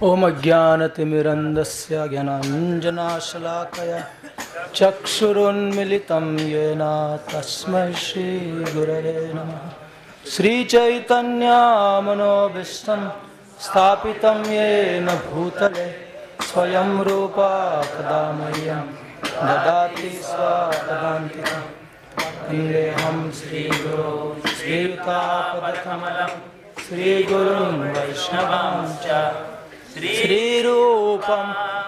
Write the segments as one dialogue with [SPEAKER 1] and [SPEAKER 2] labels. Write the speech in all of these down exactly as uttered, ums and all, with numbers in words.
[SPEAKER 1] ओम अज्ञानतिमिरन्धस्य ज्ञानाञ्जनाशलाकया चक्षुरुन्मिलितं येन तस्मै श्रीगुरवे नमः। श्रीचैतन्यमनोभीष्टं स्थापितं येन भूतले स्वयं रूपा कदा मह्यं ददाति स्वपदान्तिकं। वन्देऽहं श्रीगुरो श्रीयुतापदकमलं श्रीगुरुं वैष्णवांश्च श्रीरूपं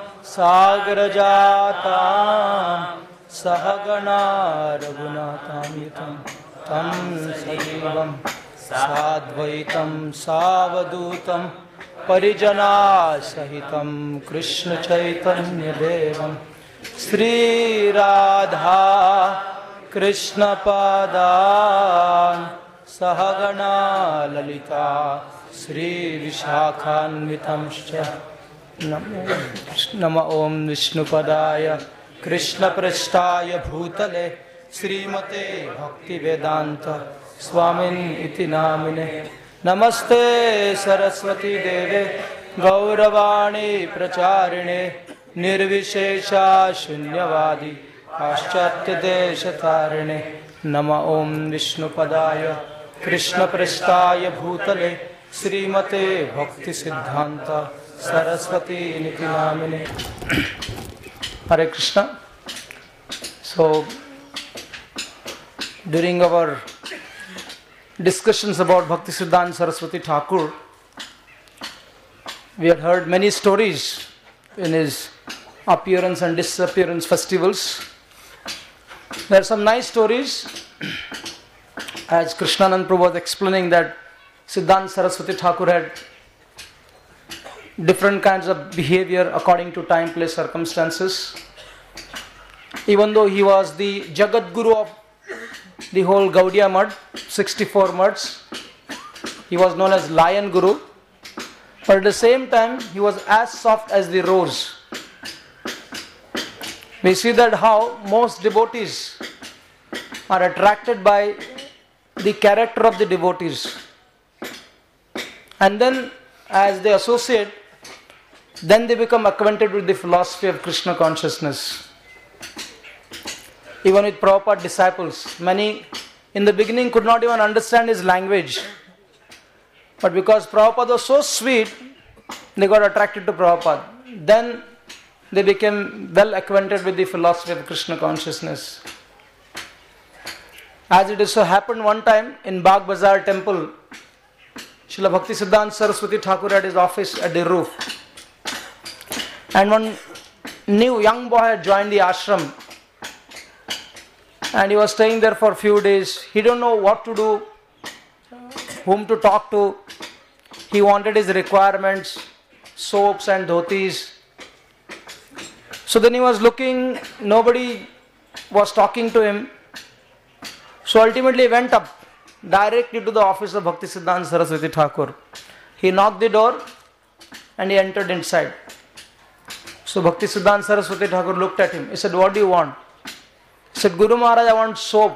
[SPEAKER 1] सागरजातां सहगणा रघुनाथान्वितं तं सजीवं साद्वैतं सावधूतं परिजनासहितं कृष्णचैतन्यदेवं श्रीराधा कृष्णपादान् सहगणा ललिता श्रीविशाखान्वितंश्च। नमो ओं विष्णुपदाय कृष्णपृष्ठाय भूतले श्रीमते भक्तिवेदान्त स्वामिन् इति नामिने। नमस्ते सरस्वती देवे गौरवाणी प्रचारिणे निर्विशेषा शून्यवादी पाश्चात्यदेशतारिणे। नमो ओं विष्णुपदाय कृष्णपृष्ठाय भूतले श्रीमते भक्तिसिद्धान्त सरस्वती निति नामिने। Hare Krishna. So, during our discussions about Bhaktisiddhanta Saraswati Thakur, we had heard many stories in his appearance and disappearance festivals. There are some nice stories, as Krishnanand Prabhu was explaining, that Siddhanta Saraswati Thakur had different kinds of behavior according to time, place, circumstances. Even though he was the Jagat Guru of the whole Gaudiya Math, sixty-four Maths, he was known as Lion Guru. But at the same time, he was as soft as the rose. We see that how most devotees are attracted by the character of the devotees. And then as they associate, then they become acquainted with the philosophy of Krishna consciousness. Even with Prabhupada disciples, many in the beginning could not even understand his language. But because Prabhupada was so sweet, they got attracted to Prabhupada. Then they became well acquainted with the philosophy of Krishna consciousness. As it is so happened one time in Bagh Bazaar temple, Srila Bhaktisiddhanta Saraswati Thakur had his office at the roof. And one new young boy had joined the ashram. And he was staying there for a few days. He didn't know what to do, whom to talk to. He wanted his requirements, soaps and dhotis. So then he was looking, nobody was talking to him. So ultimately he went up directly to the office of Bhaktisiddhanta Saraswati Thakur. He knocked the door and he entered inside. So Bhaktisiddhanta Saraswati Thakur looked at him. He said, "What do you want?" He said, "Guru Maharaj, I want soap."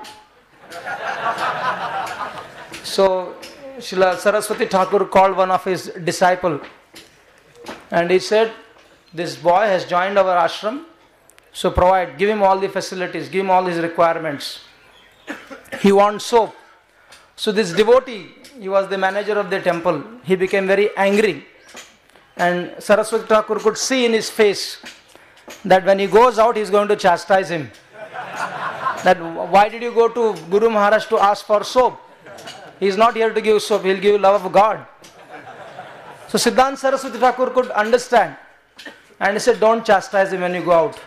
[SPEAKER 1] So Srila Saraswati Thakur called one of his disciples and he said, "This boy has joined our ashram, so provide, give him all the facilities, give him all his requirements. He wants soap." So this devotee, he was the manager of the temple, he became very angry. And Saraswati Thakur could see in his face that when he goes out, he is going to chastise him. That why did you go to Guru Maharaj to ask for soap? He is not here to give soap, he will give you love of God. So Siddhanta Saraswati Thakur could understand. And he said, "Don't chastise him when you go out."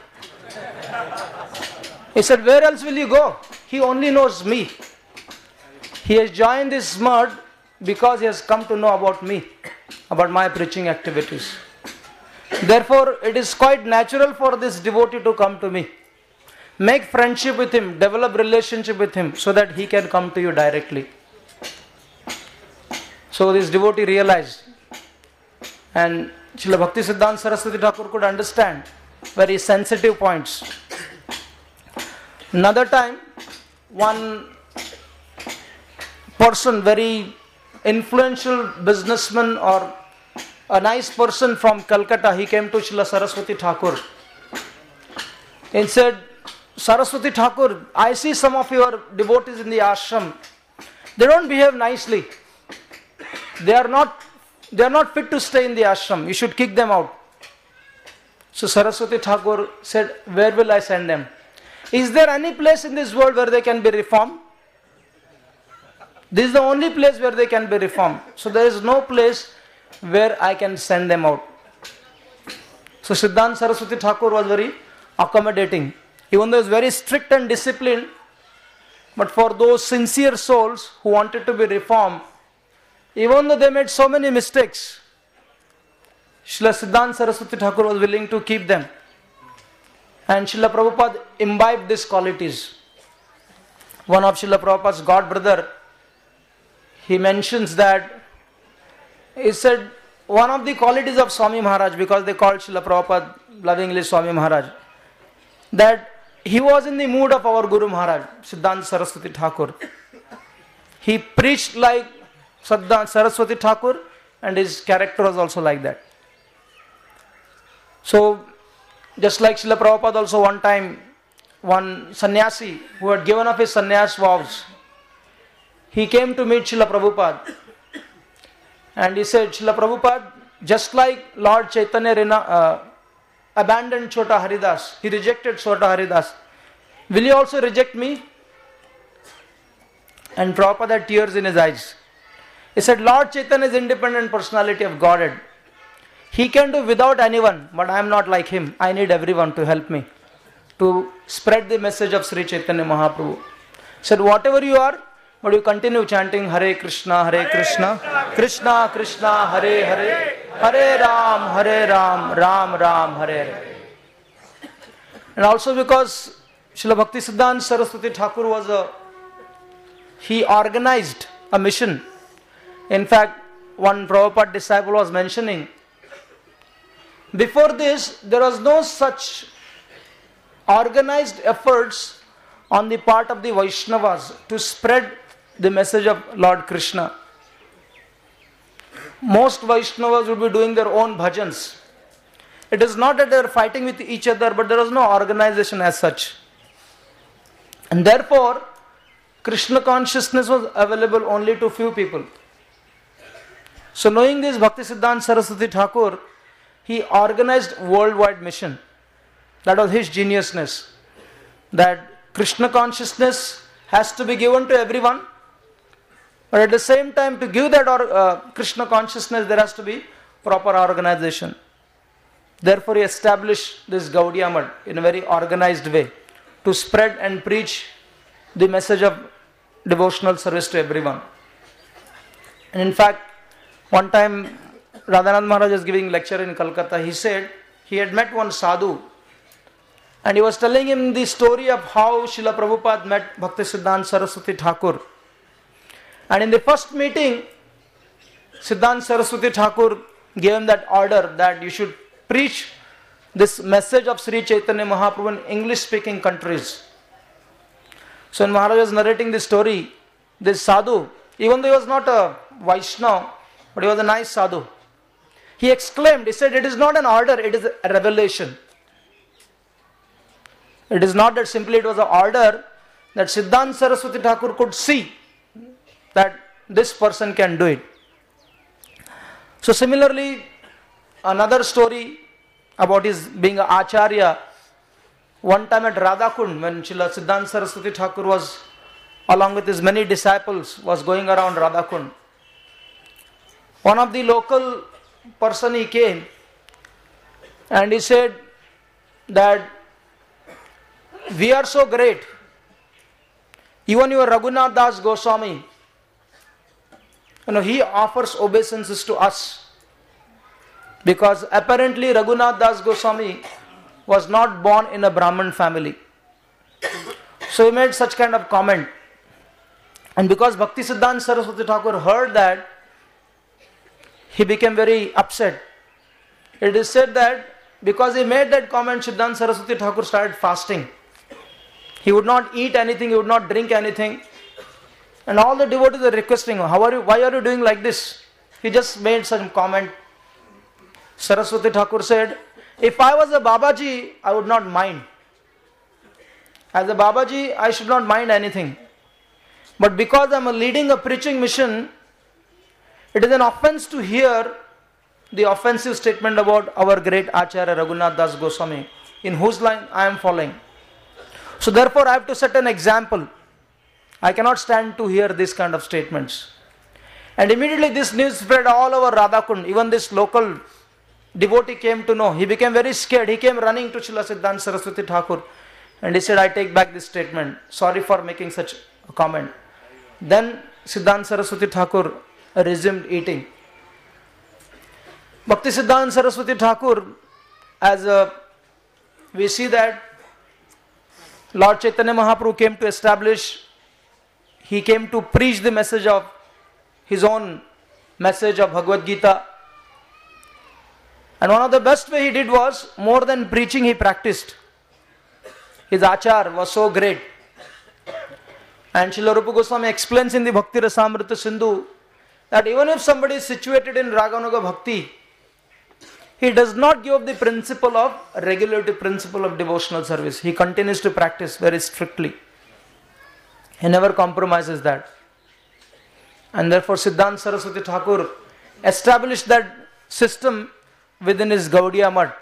[SPEAKER 1] He said, "Where else will you go? He only knows me. He has joined this mud because he has come to know about me, about my preaching activities. Therefore, it is quite natural for this devotee to come to me. Make friendship with him, develop relationship with him so that he can come to you directly." So this devotee realized. And Srila Bhaktisiddhanta Saraswati Thakur could understand very sensitive points. Another time, one person, very influential businessman or a nice person from Calcutta, he came to Srila Saraswati Thakur and said, Saraswati Thakur, I see some of your devotees in the ashram. They don't behave nicely. They are not, they are not fit to stay in the ashram. You should kick them out. So Saraswati Thakur said, where will I send them? Is there any place in this world where they can be reformed? This is the only place where they can be reformed. So there is no place where I can send them out. So Siddhanta Saraswati Thakur was very accommodating. Even though he was very strict and disciplined, but for those sincere souls who wanted to be reformed, even though they made so many mistakes, Srila Siddhanta Saraswati Thakur was willing to keep them. And Srila Prabhupada imbibed these qualities. One of Srila Prabhupada's god brother, he mentions that, he said, one of the qualities of Swami Maharaj, because they called Srila Prabhupada lovingly Swami Maharaj, that he was in the mood of our Guru Maharaj, Siddhanta Saraswati Thakur. He preached like Siddhanta Saraswati Thakur, and his character was also like that. So, just like Srila Prabhupada also one time, one sannyasi who had given up his sannyas vows, he came to meet Srila Prabhupada. And he said, Srila Prabhupada, just like Lord Chaitanya Rina, uh, abandoned Chota Haridas, he rejected Chota Haridas, will you also reject me? And Prabhupada had tears in his eyes. He said, Lord Chaitanya is independent personality of Godhead. He can do without anyone, but I am not like him. I need everyone to help me to spread the message of Sri Chaitanya Mahaprabhu. He said, whatever you are, but you continue chanting Hare Krishna, Hare Krishna, Krishna Krishna, Hare Hare, Hare Ram, Hare Ram, Ram Ram, Hare Hare. And also because Srila Bhakti Siddhanta Saraswati Thakur was a, he organized a mission. In fact, one Prabhupada disciple was mentioning, before this, there was no such organized efforts on the part of the Vaishnavas to spread the message of Lord Krishna. Most Vaishnavas would be doing their own bhajans. It is not that they are fighting with each other, but there was no organization as such. And therefore, Krishna consciousness was available only to few people. So knowing this, Bhakti Siddhanta Saraswati Thakur, he organized worldwide mission. That was his geniusness. That Krishna consciousness has to be given to everyone. But at the same time, to give that or, uh, Krishna consciousness, there has to be proper organization. Therefore, he established this Gaudiya Math in a very organized way to spread and preach the message of devotional service to everyone. And in fact, one time Radhanand Maharaj was giving lecture in Calcutta. He said he had met one sadhu and he was telling him the story of how Srila Prabhupada met Bhakti Siddhanta Saraswati Thakur. And in the first meeting, Siddhanta Saraswati Thakur gave him that order that you should preach this message of Sri Chaitanya Mahaprabhu in English speaking countries. So when Maharaj was narrating this story, this sadhu, even though he was not a Vaishnava, but he was a nice sadhu, he exclaimed, he said, it is not an order, it is a revelation. It is not that simply it was an order, that Siddhanta Saraswati Thakur could see that this person can do it. So similarly, another story about his being an acharya, one time at Radhakund, when Srila Siddhanta Saraswati Thakur was along with his many disciples, was going around Radhakund. One of the local person, he came and he said that we are so great. Even your Raghunath Das Goswami, you know, he offers obeisances to us. Because apparently Raghunath Das Goswami was not born in a Brahmin family. So he made such kind of comment. And because Bhakti Siddhanta Saraswati Thakur heard that, he became very upset. It is said that because he made that comment, Siddhanta Saraswati Thakur started fasting. He would not eat anything, he would not drink anything. And all the devotees were requesting him, How are you, why are you doing like this? He just made some comment. Saraswati Thakur said, if I was a Babaji, I would not mind. As a Babaji, I should not mind anything. But because I am leading a preaching mission, it is an offense to hear the offensive statement about our great Acharya Raghunath Das Goswami, in whose line I am following. So therefore I have to set an example. I cannot stand to hear these kind of statements. And immediately this news spread all over Radhakund. Even this local devotee came to know. He became very scared. He came running to Srila Siddhanta Saraswati Thakur and he said, I take back this statement. Sorry for making such a comment. Then Siddhanta Saraswati Thakur resumed eating. Bhakti Siddhanta Saraswati Thakur, as a, we see that Lord Chaitanya Mahaprabhu came to establish, he came to preach the message of his own message of Bhagavad Gita. And one of the best way he did was, more than preaching, he practiced. His achar was so great. And Srila Rupa Goswami explains in the Bhakti Rasamrita Sindhu that even if somebody is situated in Raganuga Bhakti, he does not give up the principle of, regulative principle of devotional service. He continues to practice very strictly. He never compromises that. And therefore Siddhanta Saraswati Thakur established that system within his Gaudiya Math.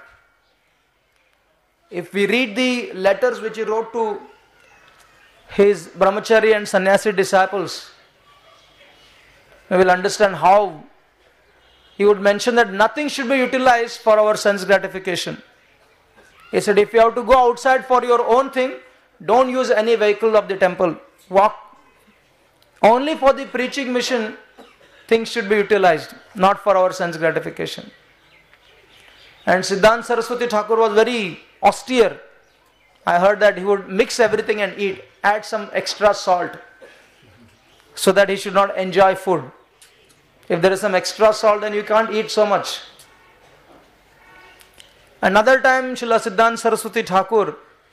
[SPEAKER 1] If we read the letters which he wrote to his brahmachari and sannyasi disciples, we will understand how he would mention that nothing should be utilized for our sense gratification. He said, if you have to go outside for your own thing, don't use any vehicle of the temple. Walk. Only for the preaching mission, things should be utilized, not for our sense gratification. And Siddhanta Saraswati Thakur was very austere. I heard that he would mix everything and eat, add some extra salt, so that he should not enjoy food. If there is some extra salt, then you can't eat so much. Another time, Srila Siddhanta Saraswati Thakur,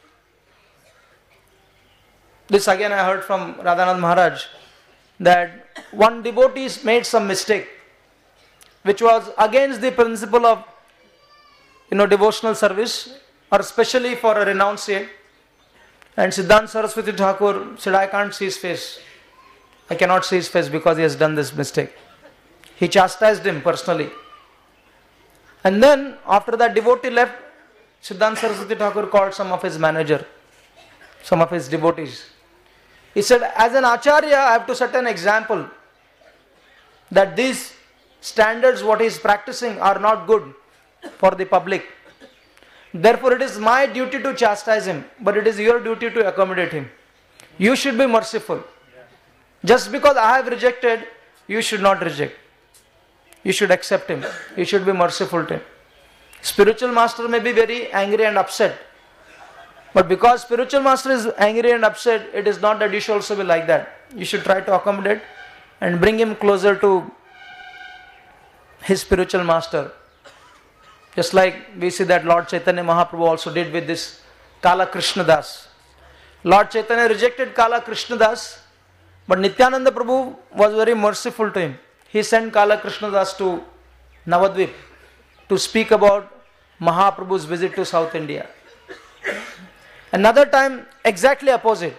[SPEAKER 1] this again I heard from Radhanath Maharaj, that one devotee made some mistake, which was against the principle of, you know, devotional service, or especially for a renunciate. And Siddhanta Saraswati Thakur said, I can't see his face. I cannot see his face because he has done this mistake. He chastised him personally. And then after that devotee left, Siddhanta Saraswati Thakur called some of his manager, some of his devotees. He said, as an acharya, I have to set an example that these standards what he is practicing are not good for the public. Therefore it is my duty to chastise him, but it is your duty to accommodate him. You should be merciful. Just because I have rejected, you should not reject. You should accept him. You should be merciful to him. Spiritual master may be very angry and upset. But because spiritual master is angry and upset, it is not that you should also be like that. You should try to accommodate and bring him closer to his spiritual master. Just like we see that Lord Chaitanya Mahaprabhu also did with this Kala Krishna Das. Lord Chaitanya rejected Kala Krishna Das, but Nityananda Prabhu was very merciful to him. He sent Kala Krishna Das to Navadvip to speak about Mahaprabhu's visit to South India. Another time, exactly opposite.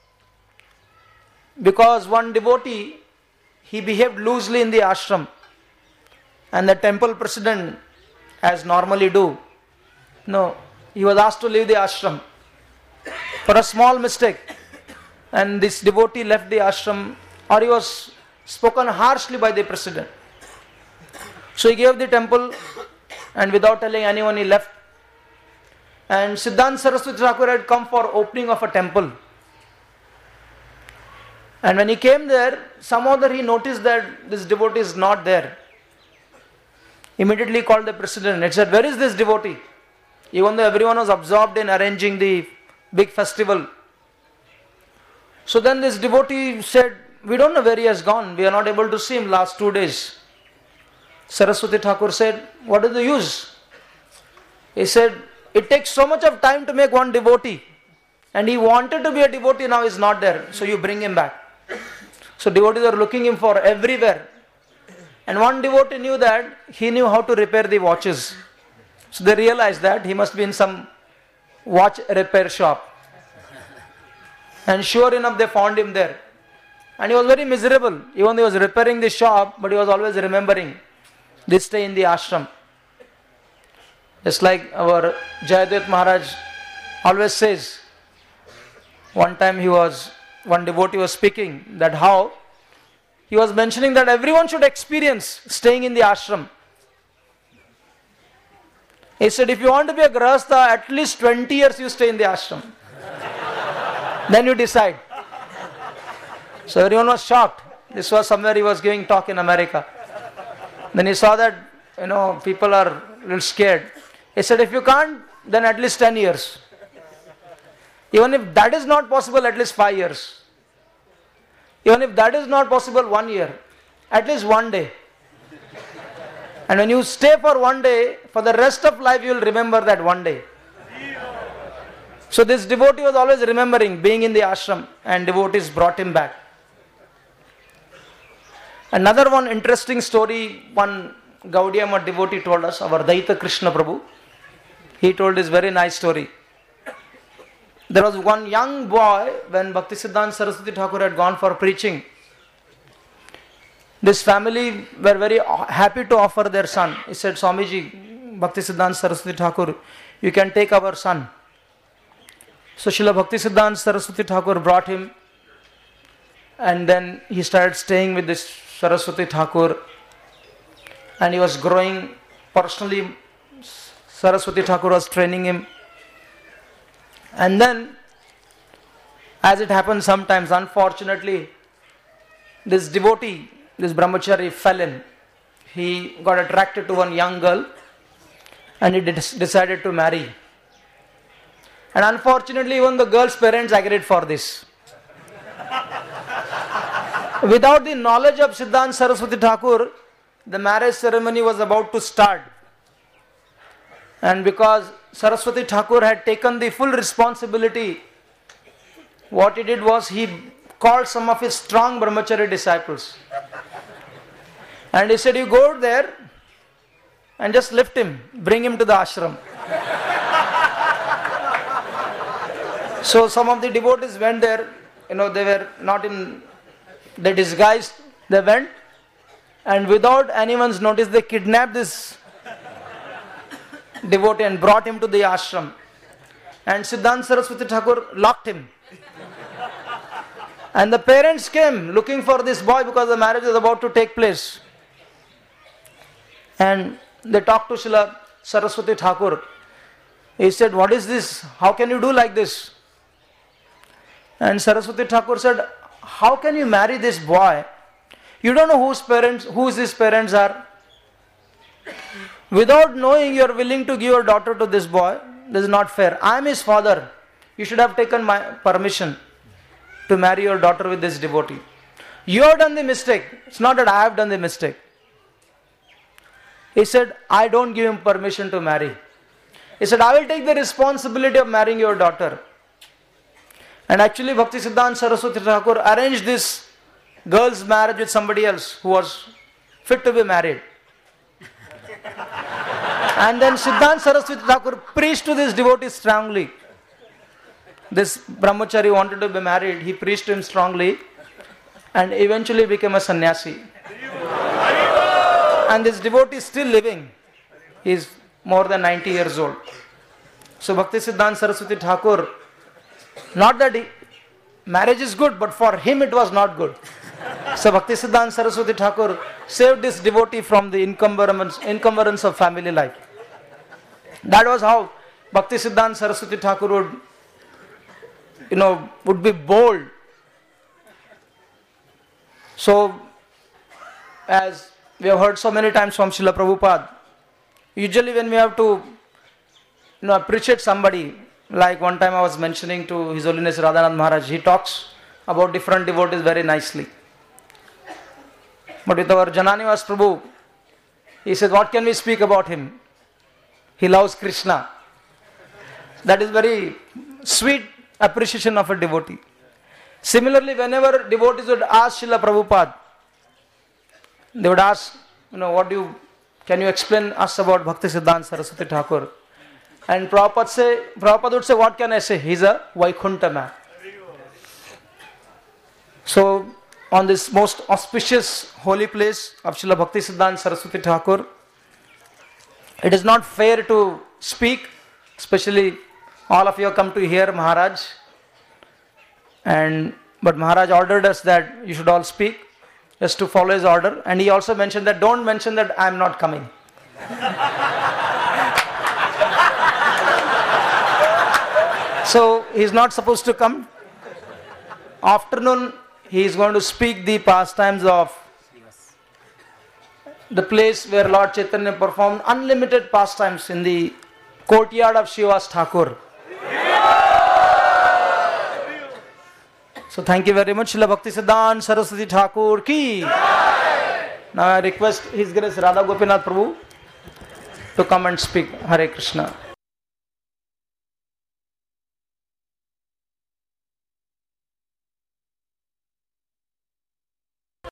[SPEAKER 1] Because one devotee, he behaved loosely in the ashram. And the temple president, as normally do, no, he was asked to leave the ashram for a small mistake. And this devotee left the ashram, or he was spoken harshly by the president. So he gave the temple, and without telling anyone, he left. And Siddhanta Saraswati Thakur had come for opening of a temple. And when he came there, somehow he noticed that this devotee is not there. Immediately called the president and said, where is this devotee? Even though everyone was absorbed in arranging the big festival. So then this devotee said, we don't know where he has gone. We are not able to see him last two days. Saraswati Thakur said, what is the use? He said, it takes so much of time to make one devotee. And he wanted to be a devotee, now he is not there. So you bring him back. So devotees are looking him for everywhere. And one devotee knew that he knew how to repair the watches. So they realized that he must be in some watch repair shop. And sure enough, they found him there. And he was very miserable. Even though he was repairing the shop, but he was always remembering this stay in the ashram. Just like our Jayadev Maharaj always says, one time he was, one devotee was speaking that how he was mentioning that everyone should experience staying in the ashram. He said, if you want to be a grahastha, at least twenty years you stay in the ashram. Then you decide. So everyone was shocked. This was somewhere he was giving talk in America. Then he saw that, you know, people are a little scared. He said, if you can't, then at least ten years. Even if that is not possible, at least five years. Even if that is not possible, one year. At least one day. And when you stay for one day, for the rest of life you will remember that one day. So this devotee was always remembering being in the ashram, and devotees brought him back. Another one interesting story, one Gaudiya Math devotee told us, our Daita Krishna Prabhu. He told this very nice story. There was one young boy when Bhaktisiddhanta Saraswati Thakur had gone for preaching. This family were very happy to offer their son. He said, Swamiji, Bhaktisiddhanta Saraswati Thakur, you can take our son. So Srila Bhaktisiddhanta Saraswati Thakur brought him, and then he started staying with this Saraswati Thakur, and he was growing personally. Saraswati Thakur was training him. And then, as it happens sometimes, unfortunately, this devotee, this brahmachari fell in. He got attracted to one young girl and he decided to marry. And unfortunately, even the girl's parents agreed for this. Without the knowledge of Siddhanta Saraswati Thakur, the marriage ceremony was about to start. And because Saraswati Thakur had taken the full responsibility, what he did was he called some of his strong brahmachari disciples. And he said, you go there and just lift him, bring him to the ashram. So some of the devotees went there, you know, they were not in, they disguised, they went, and without anyone's notice, they kidnapped this devotee and brought him to the ashram. And Siddhanta Saraswati Thakur locked him. And the parents came looking for this boy because the marriage was about to take place. And they talked to Srila Saraswati Thakur. He said, what is this? How can you do like this? And Saraswati Thakur said, how can you marry this boy? You don't know whose parents, whose his parents are. Without knowing, you are willing to give your daughter to this boy. This is not fair. I am his father. You should have taken my permission to marry your daughter with this devotee. You have done the mistake. It's not that I have done the mistake. He said, I don't give him permission to marry. He said, I will take the responsibility of marrying your daughter. And actually, Bhaktisiddhanta Saraswati Thakur arranged this girl's marriage with somebody else who was fit to be married. And then Siddhanta Saraswati Thakur preached to this devotee strongly. This brahmachari wanted to be married. He preached to him strongly and eventually became a sannyasi. And this devotee is still living. He is more than ninety years old. So Bhaktisiddhanta Saraswati Thakur, not that he, marriage is good, but for him it was not good. So Bhaktisiddhanta Saraswati Thakur saved this devotee from the encumbrance, encumbrance of family life. That was how Bhaktisiddhanta Saraswati Thakur would, you know, would be bold. So, as we have heard so many times from Srila Prabhupada, usually when we have to, you know, appreciate somebody, like one time I was mentioning to His Holiness Radhanath Maharaj, he talks about different devotees very nicely. But with our Jananivas Prabhu, he says, what can we speak about him? He loves Krishna. That is very sweet appreciation of a devotee. Similarly, whenever devotees would ask Srila Prabhupada, they would ask, you know, what do you, can you explain us about Bhakti Siddhanta Saraswati Thakur? And Prabhupada say, Prabhupada would say, what can I say? He's a Vaikunta man. So, on this most auspicious holy place of Srila Bhakti Siddhanta Saraswati Thakur, it is not fair to speak, especially all of you have come to hear Maharaj. And but Maharaj ordered us that you should all speak, just to follow his order. And he also mentioned that don't mention that I am not coming. So he is not supposed to come. Afternoon he is going to speak the pastimes of the place where Lord Chaitanya performed unlimited pastimes in the courtyard of Srivas Thakur. So thank you very much, Srila Bhakti Siddhanta Saraswati Thakur ki. Now I request His Grace Radha Gopinath Prabhu to come and speak. Hare Krishna.